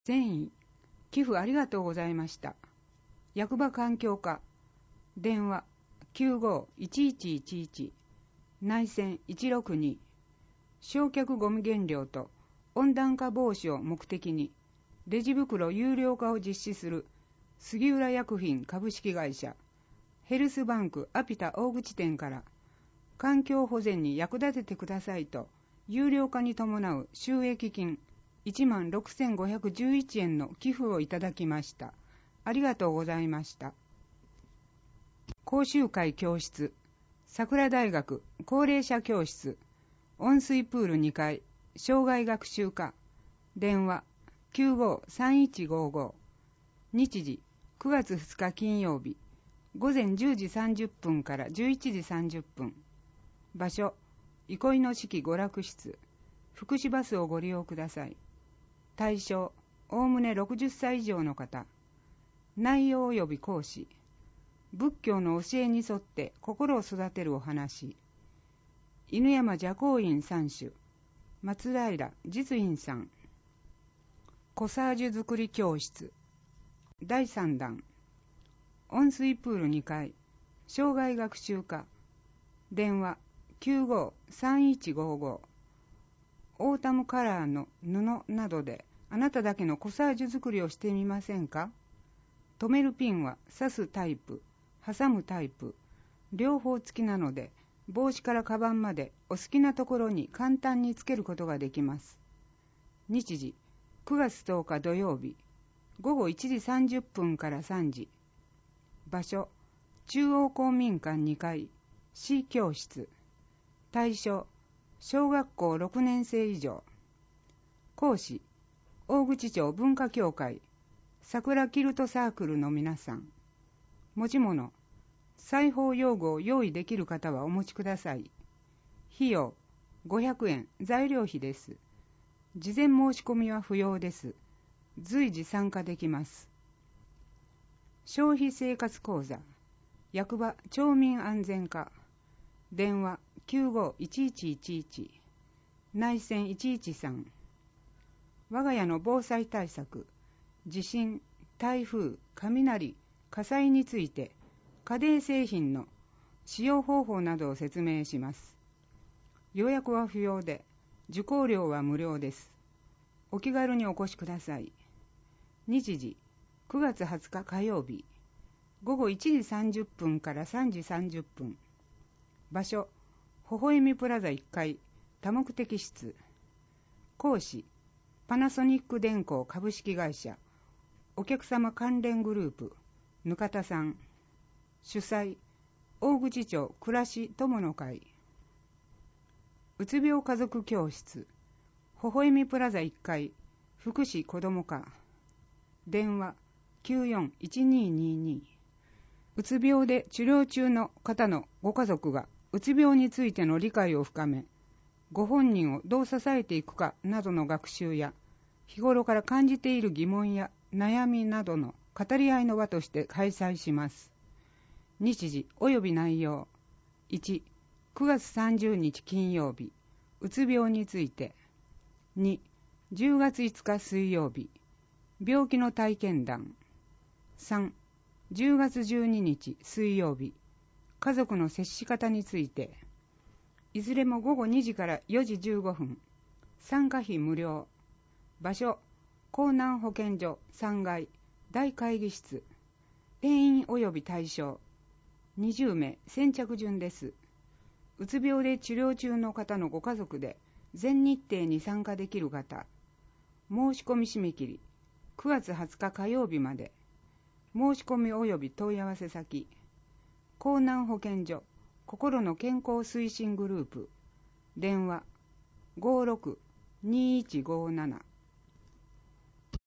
善意、寄付ありがとうございました。役場環境課、電話 95-1111、内線162、焼却ゴミ減量と温暖化防止を目的に、レジ袋有料化を実施する杉浦薬品株式会社、ヘルスバンクアピタ大口店から、環境保全に役立ててくださいと、有料化に伴う収益金16,511円の寄付をいただきました。ありがとうございました。講習会教室、桜大学高齢者教室、温水プール2階、障害学習課、電話 95-3155、日時9月2日金曜日、午前10時30分から11時30分、場所、憩いの式娯楽室、福祉バスをご利用ください。対象、おおむね60歳以上の方。内容及び講師、仏教の教えに沿って心を育てるお話。犬山寂光院三種、松平実院さん。コサージュ作り教室。第3弾。温水プール2階、障害学習課。電話 95-3155。オータムカラーの布などであなただけのコサージュ作りをしてみませんか？留めるピンは刺すタイプ、挟むタイプ、両方付きなので、帽子からカバンまでお好きなところに簡単につけることができます。日時、9月10日土曜日、午後1時30分から3時。場所、中央公民館2階、C 教室。対象、小学校6年生以上。講師、大口町文化協会、桜キルトサークルの皆さん。持ち物、裁縫用具を用意できる方はお持ちください。費用、500円、材料費です。事前申し込みは不要です。随時参加できます。消費生活講座、役場町民安全課、電話 95-1111、内線113。我が家の防災対策、地震、台風、雷、火災について、家電製品の使用方法などを説明します。予約は不要で、受講料は無料です。お気軽にお越しください。日時、9月20日火曜日、午後1時30分から3時30分。場所、微笑みプラザ1階、多目的室。講師、パナソニック電工株式会社、お客様関連グループ、ぬかたさん。主催、大口町暮らし友の会。うつ病家族教室、微笑みプラザ1階、福祉子ども課。電話 94-1222。うつ病で治療中の方のご家族がうつ病についての理解を深め、ご本人をどう支えていくかなどの学習や、日頃から感じている疑問や悩みなどの語り合いの場として開催します。日時及び内容。1、9月30日金曜日、うつ病について。2、10月5日水曜日、病気の体験談。3、10月12日水曜日、家族の接し方について。いずれも午後2時から4時15分。参加費無料。場所、江南保健所3階、大会議室。定員及び対象。20名先着順です。うつ病で治療中の方のご家族で全日程に参加できる方。申し込み締め切り9月20日火曜日まで。申し込み及び問い合わせ先、江南保健所心の健康推進グループ。電話 56-2157